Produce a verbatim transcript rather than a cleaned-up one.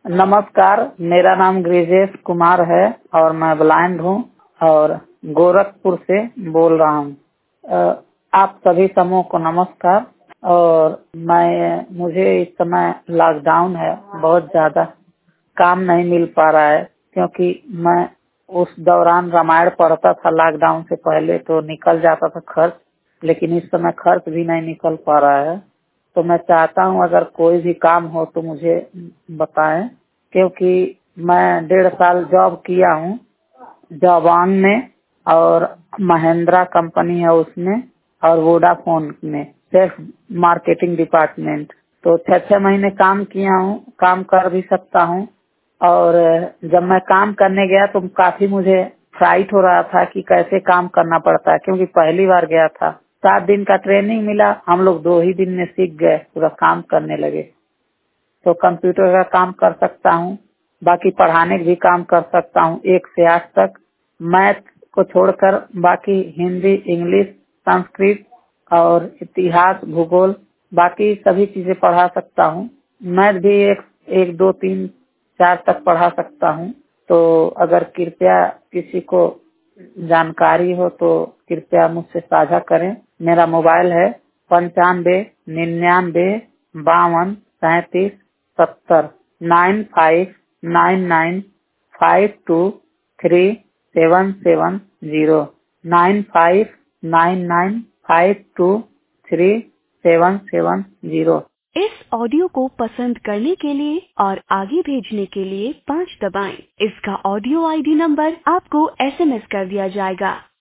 नमस्कार, मेरा नाम ब्रिजेश कुमार है और मैं ब्लाइंड हूँ और गोरखपुर से बोल रहा हूँ। आप सभी समूह को नमस्कार। और मैं मुझे इस समय लॉकडाउन है, बहुत ज्यादा काम नहीं मिल पा रहा है क्योंकि मैं उस दौरान रामायण पढ़ता था। लॉकडाउन से पहले तो निकल जाता था खर्च, लेकिन इस समय खर्च भी नहीं निकल पा रहा है। तो मैं चाहता हूँ अगर कोई भी काम हो तो मुझे बताएं, क्योंकि मैं डेढ़ साल जॉब किया हूँ जॉबान में और महिंद्रा कंपनी है उसमें और वोडाफोन में सेल्फ मार्केटिंग डिपार्टमेंट। तो छह छह महीने काम किया हूँ, काम कर भी सकता हूँ। और जब मैं काम करने गया तो काफी मुझे फ्राइट हो रहा था कि कैसे काम करना पड़ता है, क्योंकि पहली बार गया था। सात दिन का ट्रेनिंग मिला, हम लोग दो ही दिन में सीख गए, पूरा काम करने लगे। तो कंप्यूटर का काम कर सकता हूँ, बाकी पढ़ाने का भी काम कर सकता हूँ एक से आठ तक। मैथ को छोड़कर बाकी हिंदी, इंग्लिश, संस्कृत और इतिहास, भूगोल, बाकी सभी चीजें पढ़ा सकता हूँ। मैथ भी एक एक दो तीन चार तक पढ़ा सकता हूँ। तो अगर कृपया किसी को जानकारी हो तो कृपया मुझसे साझा करें। मेरा मोबाइल है पंचानवे निन्यानवे बावन सैतीस सत्तर nine five nine nine five two three seven seven zero nine five nine nine five two three seven seven zero. इस ऑडियो को पसंद करने के लिए और आगे भेजने के लिए पाँच दबाएं। इसका ऑडियो आईडी नंबर आपको एसएमएस कर दिया जाएगा।